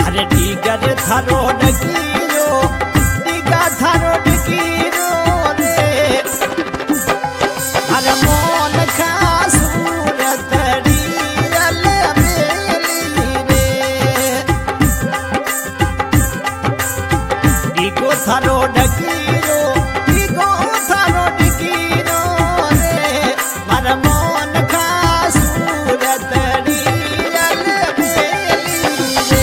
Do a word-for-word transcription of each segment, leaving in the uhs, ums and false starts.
अरे डीगर थारो डकीरो डीगा थारो डकीरो रे अरे मोन खा सूरत डीरल मेली रे डीगो थारो डकीरो डीगो थारो डकीरो रे अरे मोन खा सूरत डीरल मेली रे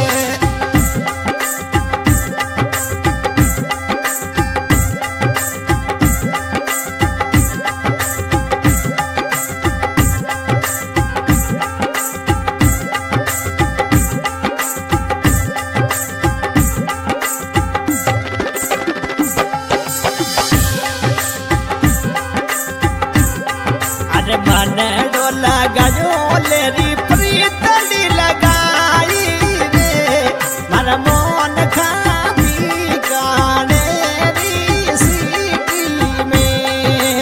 अरे मन डोला गयो लेरी प्रीतली लगाई रे मन मोन खाती गाने री सीटी में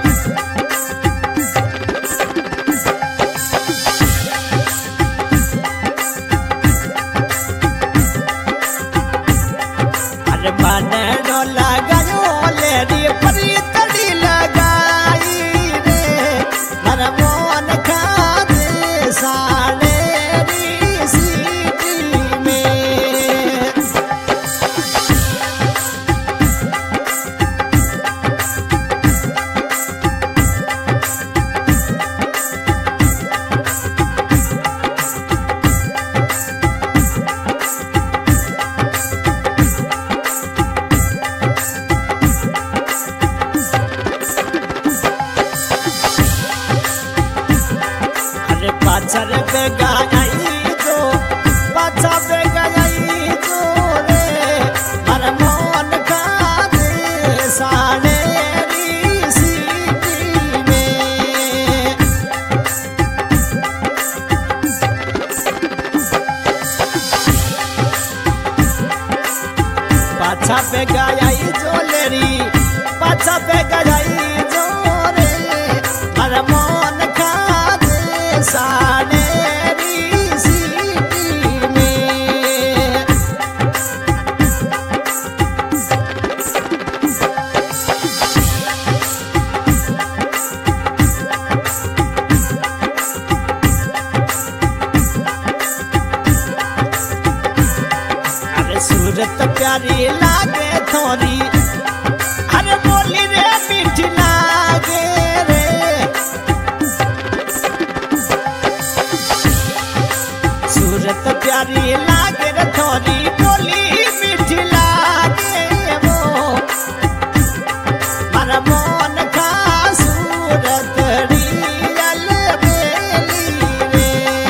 अरे मन डोला गयो लेरी प्रीतली लगाई रे मन मोन खाते साने री सीटी में अरे पाचर पे गाई जो पाचा पे गाई जो रे मन मोन खाते साने री सीटी में पाचा पे गाई जो लेरी पाचा पे गाई जो रे मन मोन खाते साने री सीटी में अरे सूरत प्यारी लागे थोरी अरे बोली रे मीठी लागे रे सूरत प्यारी लागे रे थोरी बोली मीठी लागे वो मारा मोन खा सूरत रियल मेली रे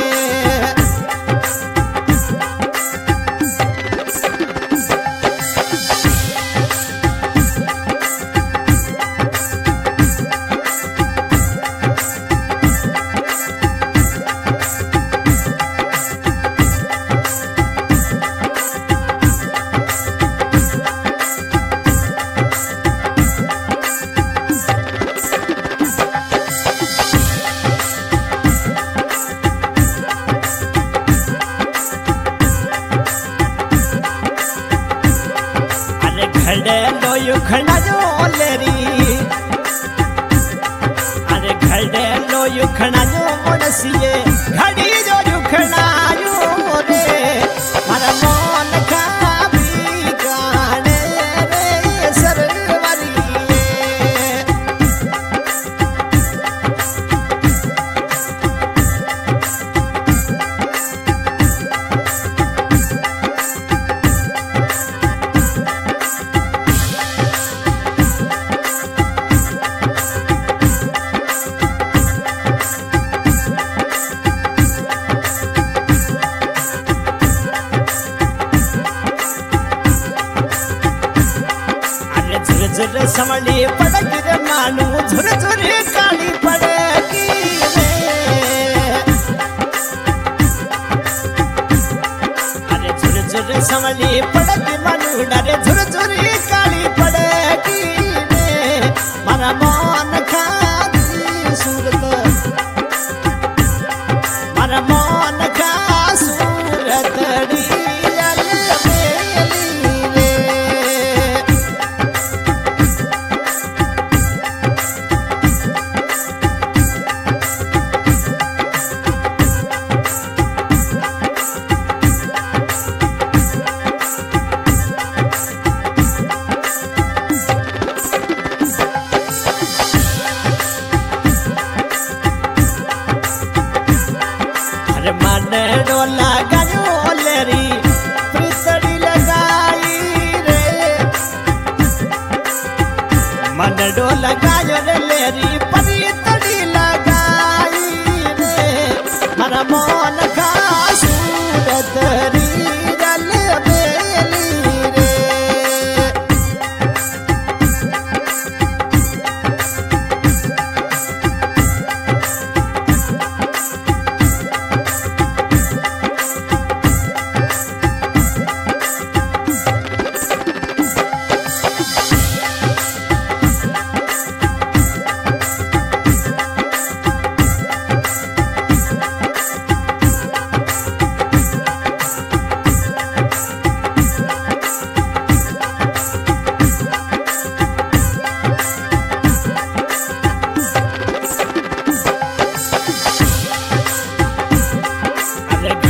अरे घड़े लो युखना जो लेरी अरे घड़े लो युखना जो मुनसिए घड़ी जो युखना जो रे मारा मोन खा भी गाने रे सरवरी झुर समली पड़गी रे मानू झुर झुरी काली पड़गी रे अरे झुर झुर समली पड़गी मानू डरे झुर झुरी काली पड़गी रे मारा मन खाती सूरत मारा मन खा सूरत री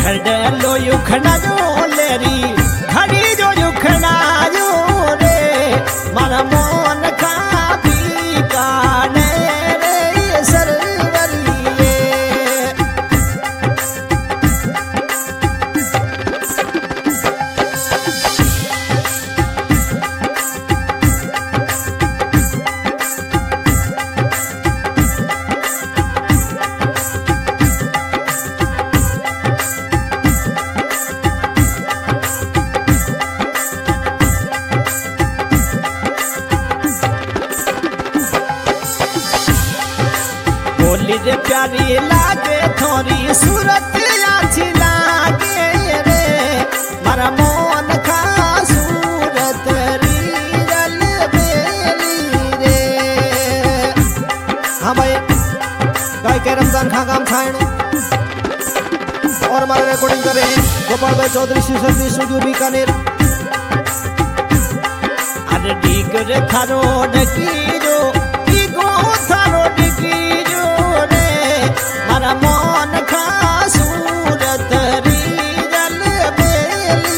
घड़े लो युखना जो लेरी घड़ी जो युखना जो रे मारा मोन का बीकाने रे सरवरिए बोली रे प्यारी लागे थोड़ी सूरत अच्छी लागे रे मारा मोन का सूरत रीरल बेली रे। हाँ भाई गाय के रमजान खा काम खाने और हमारा रिकॉर्डिंग कर रहे हैं गोपाल भाई चौधरी शिवशक्ति स्टूडियो बीकानेर। अरे ठीक रे थारो डकीरो ईगो थारो डकीरो रे मारा मोन का सूरत रीरल बेली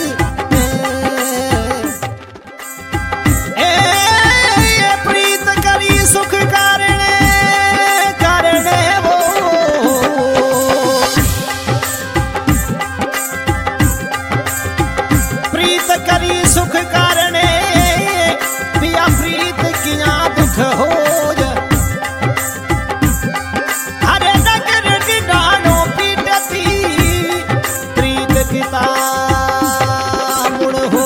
ए ए प्रीत करी सुख कारणे कारणे वो प्रीत करी सुख कारणे पिया प्रीत किया दुख हो हरे नगर डालो पीटती प्रीत किता मुड़ हो।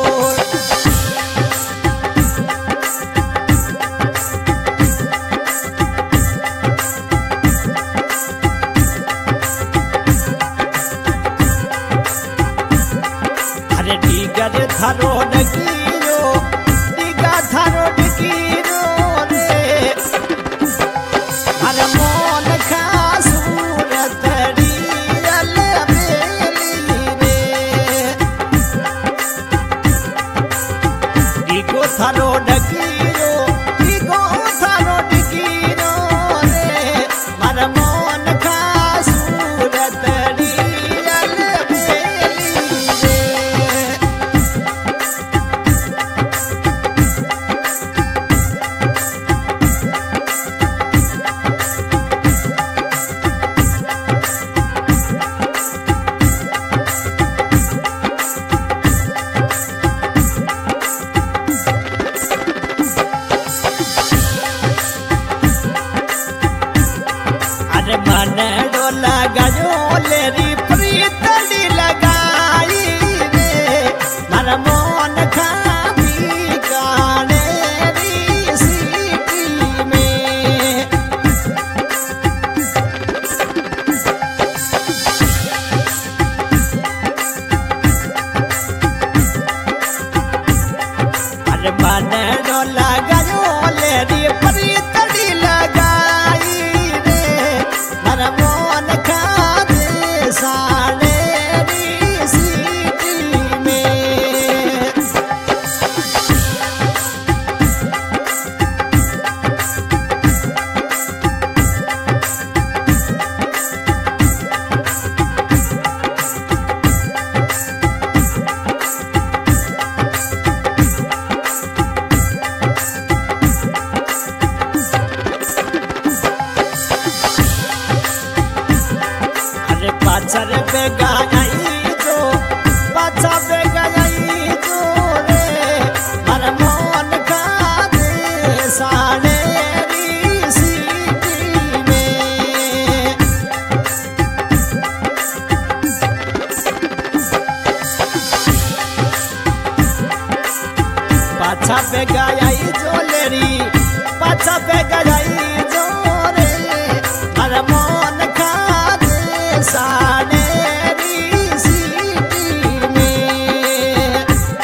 अरे डीगर थारो डकीरो डीगा थारो डकीरो रे हर मोन का सूरत रीरल बेली रे डीगो थारो डकीरो डीगो थारो डकीरो रे हर मोन का सूरत रीरल बेली रे। अरे मन डोला गजो लेरी प्रीतली लगाई रे मारा मोन का बीकाने री सिटी में। अरे मन डोला गजो लेरी प्रीतली लगाई रे मारा मोन का देसाने री सिटी में। अरे पाचर पे गाई जो पाचा पे गाई जो रे मारा मोन का देसाने री सिटी में। पाचा पे गाई जो लेरी पाचा पे गाई जो रे मारा मोन का देसाने री सिटी में।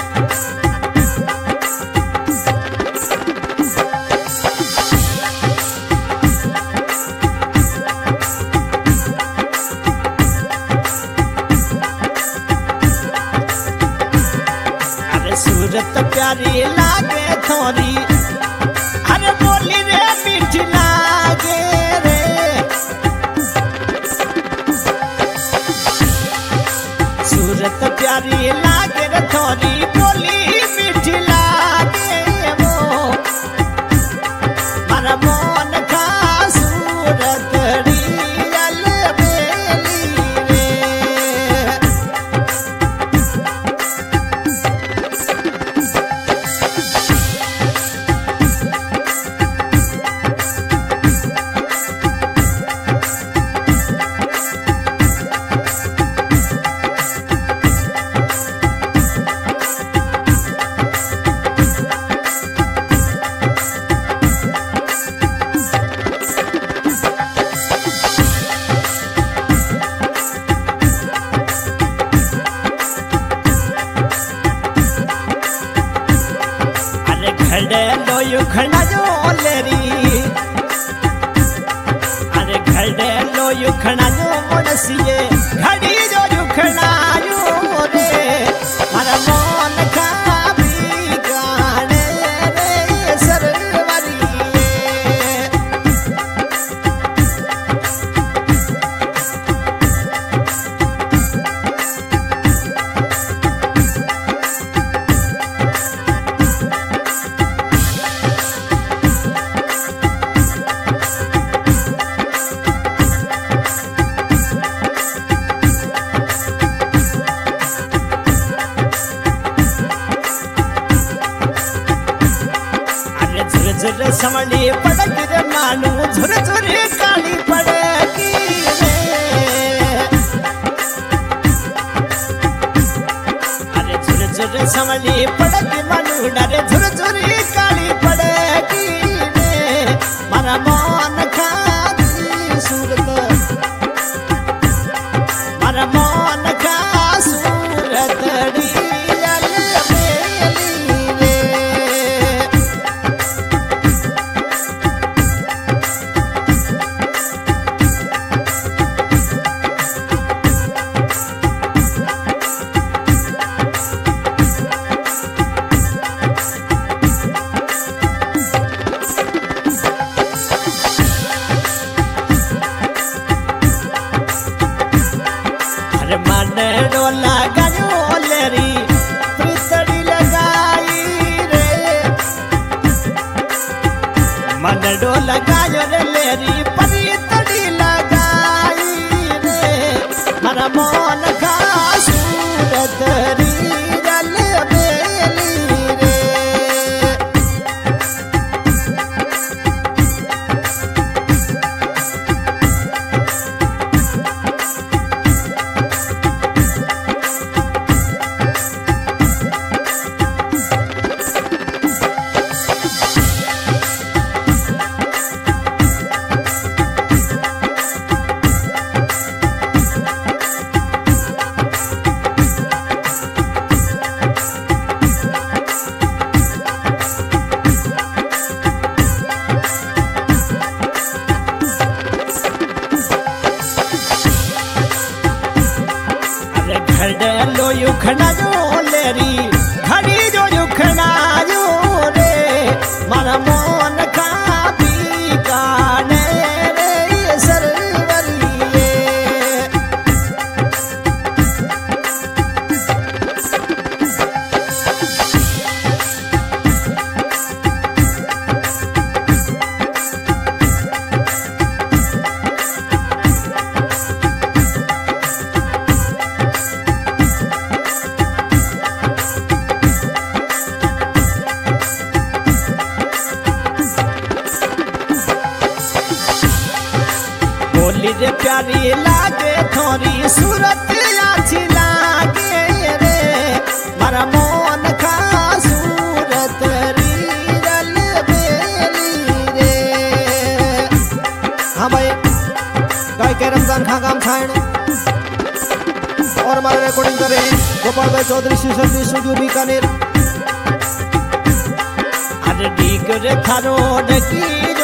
अरे सूरत प्यारी लागे थोड़ी अरे बोली रे मीठी लागे रे सूरत प्यारी लागे रे थोरी बोली मीठी लागे वो मारा मन का सूरत रियल बेली रे। घड़े लो युखना जो लेरी अरे घड़े लो युखना जो मुनसिए घड़ी जो युखना यो रे मारा मन का भी गाने रे सरवरी झुर समली पड़क रे मानू झुर झुर काली पड़की रे अरे झुर झुर समली पड़क मानू डरे झुर झुर काली पड़की रे मारा मन का सूरत मारा मन का सूरत रियल बेली रे। मन डोला गायो लेरी प्रीतड़ी लगाई रे मन डोला गायो रे लेरी प्रीतड़ी लगाई रे मारा मन का सूरत रियल बेली रे। घड़े लो युखना जो लेरी घड़ी जो युखना जो रे मारा मन का भी गाने रे सरवरी बोली रे प्यारी लागे थोरी सूरत अच्छी लागे रे मारा मन का सूरत रियल बेली रे। हाँ भाई गाय के रमजान खा काम खाएं और हमारे रिकॉर्डिंग कर रहे हैं गोपाल भाई चौधरी शिशक्ति स्टूडियो बीकानेर। अरे डी करे थारो डकी